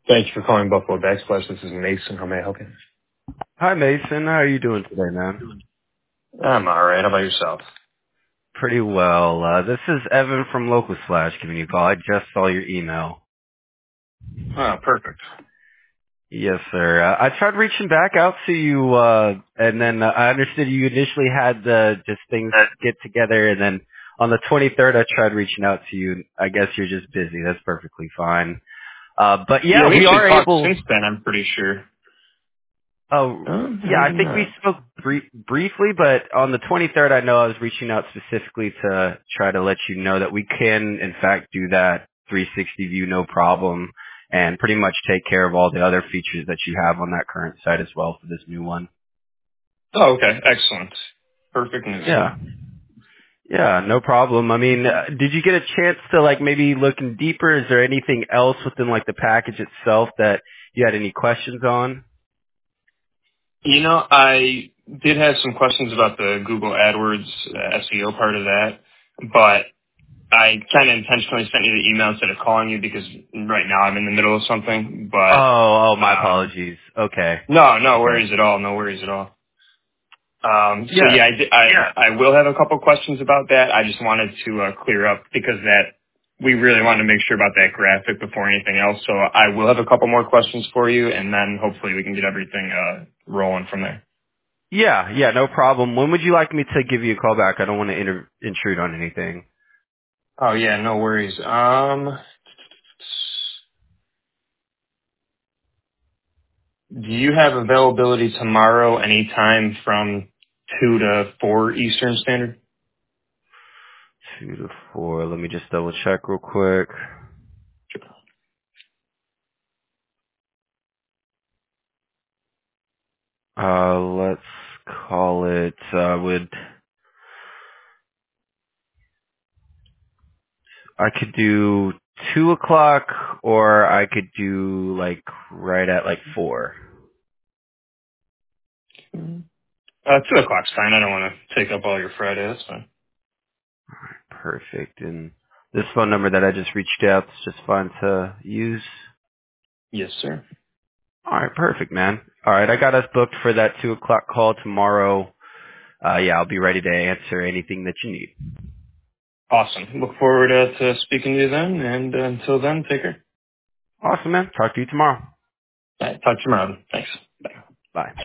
Thanks for calling Buffalo Backsplash. This is Mason. How may I help you? Hi, Mason. How are you doing today, man? I'm alright. How about yourself? Pretty well. This is Evan from Local Slash giving you a call. I just saw your email. Oh, perfect. Yes, sir. I tried reaching back out to you, and then I understood you initially had just things get together, and then on the 23rd I tried reaching out to you. I guess you're just busy. That's perfectly fine. But Yeah, yeah, we we actually are talked able. since then, I'm pretty sure. Oh, yeah, I Maybe think we not. spoke briefly, but on the 23rd, I know I was reaching out specifically to try to let you know that we can, in fact, do that 360 view no problem and pretty much take care of all the other features that you have on that current site as well for this new one. Oh, okay. Excellent. Perfect news Yeah. then. Yeah, no problem. I mean, did you get a chance to like maybe look in deeper? Is there anything else within like the package itself that you had any questions on? You know, I did have some questions about the Google AdWords SEO part of that, but I kind of intentionally sent you the email instead of calling you because right now I'm in the middle of something, but My apologies. Okay. no Okay. worries at all. No worries at all. So Yeah. yeah, I will have a couple questions about that. I just wanted to clear up because that we really wanted to make sure about that graphic before anything else. So I will have a couple more questions for you, and then hopefully we can get everything rolling from there. Yeah, no problem. When would you like me to give you a call back? I don't want to intrude on anything. Oh yeah, no worries. Do you have availability tomorrow anytime from 2 to 4 Eastern Standard? 2 to 4. Let me just double check real quick. Let's call it, I could do 2 o'clock or I could do like right at like 4. 2 o'clock's fine. I don't want to take up all your Friday. That's fine. Perfect. And this phone number that I just reached out is just fine to use. Yes, sir. Alright, perfect, man. Alright, I got us booked for that 2 o'clock call tomorrow. Yeah, I'll be ready to answer anything that you need. Awesome. Look forward to speaking to you then, and until then, take care. Awesome, man. Talk to you tomorrow. All right, talk to you tomorrow. Thanks. Bye. Bye.